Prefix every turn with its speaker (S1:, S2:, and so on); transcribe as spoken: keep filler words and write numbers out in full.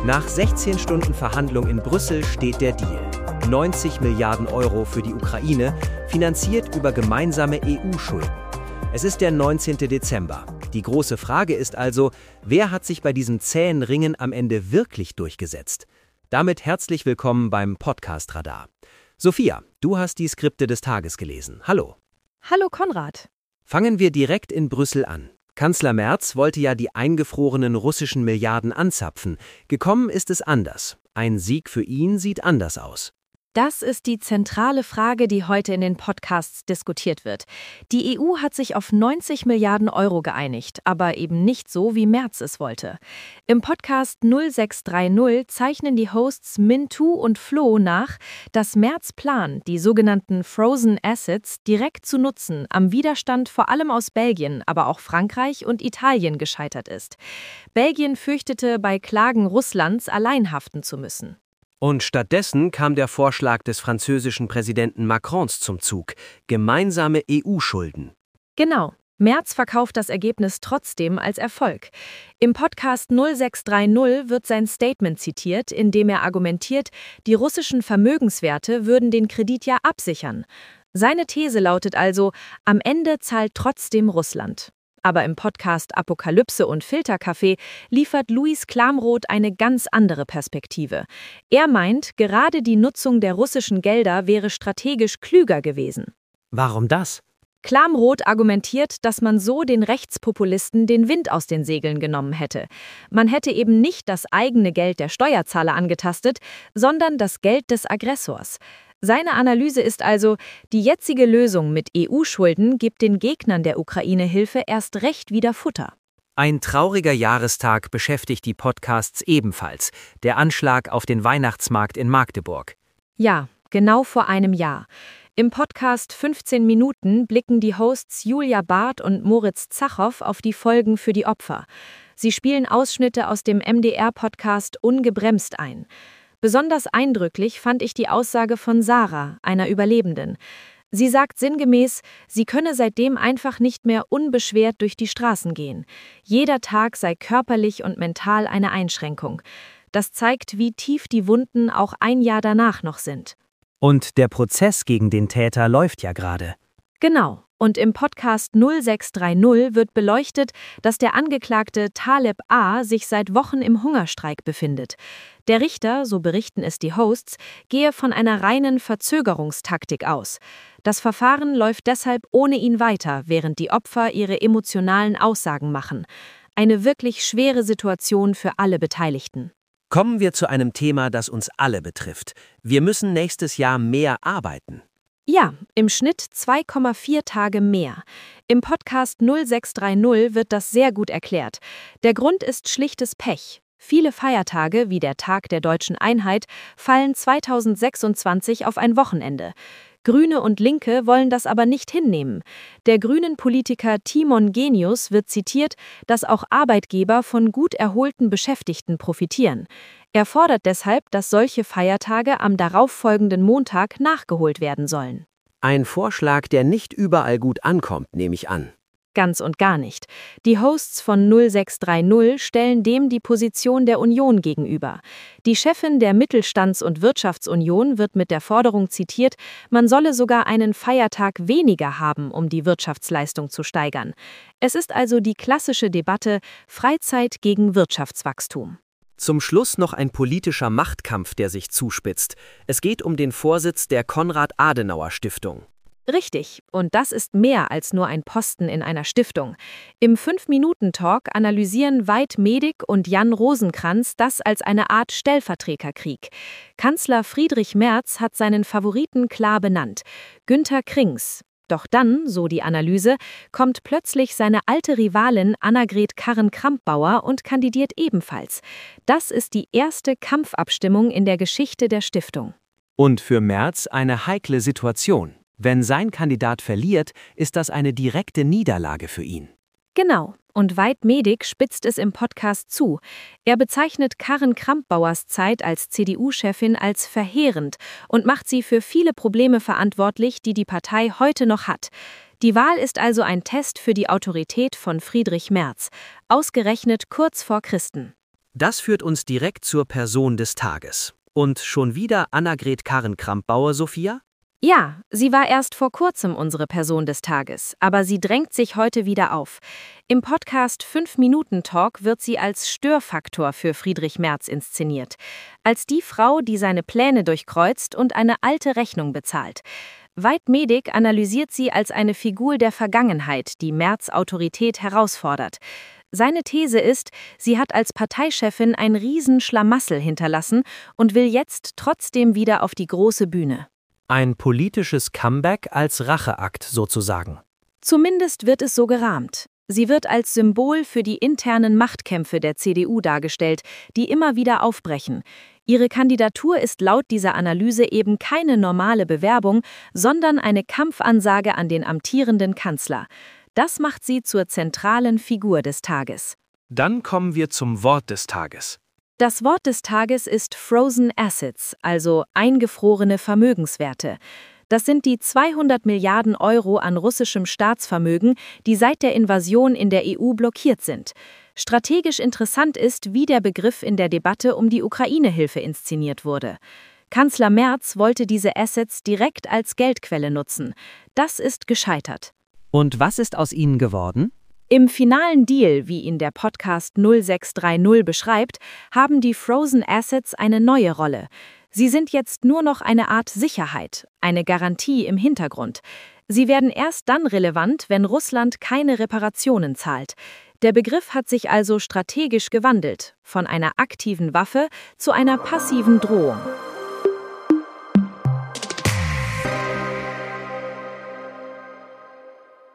S1: Nach sechzehn Stunden Verhandlung in Brüssel steht der Deal. neunzig Milliarden Euro für die Ukraine, finanziert über gemeinsame E U-Schulden. Es ist der neunzehnten Dezember. Die große Frage ist also, wer hat sich bei diesem zähen Ringen am Ende wirklich durchgesetzt? Damit herzlich willkommen beim Podcast Radar. Sophia, du hast die Skripte des Tages gelesen. Hallo.
S2: Hallo Konrad.
S1: Fangen wir direkt in Brüssel an. Kanzler Merz wollte ja die eingefrorenen russischen Milliarden anzapfen. Gekommen ist es anders. Ein Sieg für ihn sieht anders aus.
S2: Das ist die zentrale Frage, die heute in den Podcasts diskutiert wird. Die E U hat sich auf neunzig Milliarden Euro geeinigt, aber eben nicht so, wie Merz es wollte. Im Podcast null sechs drei null zeichnen die Hosts Mintu und Flo nach, dass Merz' Plan, die sogenannten Frozen Assets direkt zu nutzen, am Widerstand vor allem aus Belgien, aber auch Frankreich und Italien gescheitert ist. Belgien fürchtete, bei Klagen Russlands allein haften zu müssen.
S1: Und stattdessen kam der Vorschlag des französischen Präsidenten Macrons zum Zug: gemeinsame E U-Schulden.
S2: Genau. Merz verkauft das Ergebnis trotzdem als Erfolg. Im Podcast null sechs drei null wird sein Statement zitiert, in dem er argumentiert, die russischen Vermögenswerte würden den Kredit ja absichern. Seine These lautet also, am Ende zahlt trotzdem Russland. Aber im Podcast Apokalypse und Filterkaffee liefert Luis Klamroth eine ganz andere Perspektive. Er meint, gerade die Nutzung der russischen Gelder wäre strategisch klüger gewesen.
S1: Warum das?
S2: Klamroth argumentiert, dass man so den Rechtspopulisten den Wind aus den Segeln genommen hätte. Man hätte eben nicht das eigene Geld der Steuerzahler angetastet, sondern das Geld des Aggressors. Seine Analyse ist also, die jetzige Lösung mit E U-Schulden gibt den Gegnern der Ukraine-Hilfe erst recht wieder Futter.
S1: Ein trauriger Jahrestag beschäftigt die Podcasts ebenfalls, der Anschlag auf den Weihnachtsmarkt in Magdeburg.
S2: Ja, genau vor einem Jahr. Im Podcast fünfzehn Minuten blicken die Hosts Julia Barth und Moritz Zachow auf die Folgen für die Opfer. Sie spielen Ausschnitte aus dem M D R-Podcast Ungebremst ein. Besonders eindrücklich fand ich die Aussage von Sarah, einer Überlebenden. Sie sagt sinngemäß, sie könne seitdem einfach nicht mehr unbeschwert durch die Straßen gehen. Jeder Tag sei körperlich und mental eine Einschränkung. Das zeigt, wie tief die Wunden auch ein Jahr danach noch sind.
S1: Und der Prozess gegen den Täter läuft ja gerade.
S2: Genau. Und im Podcast null sechs drei null wird beleuchtet, dass der Angeklagte Taleb A. sich seit Wochen im Hungerstreik befindet. Der Richter, so berichten es die Hosts, gehe von einer reinen Verzögerungstaktik aus. Das Verfahren läuft deshalb ohne ihn weiter, während die Opfer ihre emotionalen Aussagen machen. Eine wirklich schwere Situation für alle Beteiligten.
S1: Kommen wir zu einem Thema, das uns alle betrifft. Wir müssen nächstes Jahr mehr arbeiten.
S2: Ja, im Schnitt zwei Komma vier Tage mehr. Im Podcast null sechs drei null wird das sehr gut erklärt. Der Grund ist schlichtes Pech. Viele Feiertage, wie der Tag der Deutschen Einheit, fallen zweitausendsechsundzwanzig auf ein Wochenende. Grüne und Linke wollen das aber nicht hinnehmen. Der Grünen-Politiker Timon Genius wird zitiert, dass auch Arbeitgeber von gut erholten Beschäftigten profitieren. Er fordert deshalb, dass solche Feiertage am darauffolgenden Montag nachgeholt werden sollen.
S1: Ein Vorschlag, der nicht überall gut ankommt, nehme ich an.
S2: Ganz und gar nicht. Die Hosts von null sechs drei null stellen dem die Position der Union gegenüber. Die Chefin der Mittelstands- und Wirtschaftsunion wird mit der Forderung zitiert, man solle sogar einen Feiertag weniger haben, um die Wirtschaftsleistung zu steigern. Es ist also die klassische Debatte Freizeit gegen Wirtschaftswachstum.
S1: Zum Schluss noch ein politischer Machtkampf, der sich zuspitzt. Es geht um den Vorsitz der Konrad-Adenauer-Stiftung.
S2: Richtig, und das ist mehr als nur ein Posten in einer Stiftung. Im fünf Minuten Talk analysieren Veit Medig und Jan Rosenkranz das als eine Art Stellvertreterkrieg. Kanzler Friedrich Merz hat seinen Favoriten klar benannt: Günter Krings. Doch dann, so die Analyse, kommt plötzlich seine alte Rivalin Annegret Kramp-Karrenbauer und kandidiert ebenfalls. Das ist die erste Kampfabstimmung in der Geschichte der Stiftung.
S1: Und für Merz eine heikle Situation. Wenn sein Kandidat verliert, ist das eine direkte Niederlage für ihn.
S2: Genau. Und Veit Medig spitzt es im Podcast zu. Er bezeichnet Kramp-Karrenbauers Zeit als C D U-Chefin als verheerend und macht sie für viele Probleme verantwortlich, die die Partei heute noch hat. Die Wahl ist also ein Test für die Autorität von Friedrich Merz, ausgerechnet kurz vor Christen.
S1: Das führt uns direkt zur Person des Tages. Und schon wieder Annegret Kramp-Karrenbauer, Sophia?
S2: Ja, sie war erst vor kurzem unsere Person des Tages, aber sie drängt sich heute wieder auf. Im Podcast fünf Minuten Talk wird sie als Störfaktor für Friedrich Merz inszeniert. Als die Frau, die seine Pläne durchkreuzt und eine alte Rechnung bezahlt. Veit Medig analysiert sie als eine Figur der Vergangenheit, die Merz' Autorität herausfordert. Seine These ist, sie hat als Parteichefin ein Riesenschlamassel hinterlassen und will jetzt trotzdem wieder auf die große Bühne.
S1: Ein politisches Comeback als Racheakt sozusagen.
S2: Zumindest wird es so gerahmt. Sie wird als Symbol für die internen Machtkämpfe der C D U dargestellt, die immer wieder aufbrechen. Ihre Kandidatur ist laut dieser Analyse eben keine normale Bewerbung, sondern eine Kampfansage an den amtierenden Kanzler. Das macht sie zur zentralen Figur des Tages.
S1: Dann kommen wir zum Wort des Tages.
S2: Das Wort des Tages ist Frozen Assets, also eingefrorene Vermögenswerte. Das sind die zweihundert Milliarden Euro an russischem Staatsvermögen, die seit der Invasion in der E U blockiert sind. Strategisch interessant ist, wie der Begriff in der Debatte um die Ukraine-Hilfe inszeniert wurde. Kanzler Merz wollte diese Assets direkt als Geldquelle nutzen. Das ist gescheitert.
S1: Und was ist aus ihnen geworden?
S2: Im finalen Deal, wie ihn der Podcast null sechs drei null beschreibt, haben die Frozen Assets eine neue Rolle. Sie sind jetzt nur noch eine Art Sicherheit, eine Garantie im Hintergrund. Sie werden erst dann relevant, wenn Russland keine Reparationen zahlt. Der Begriff hat sich also strategisch gewandelt, von einer aktiven Waffe zu einer passiven Drohung.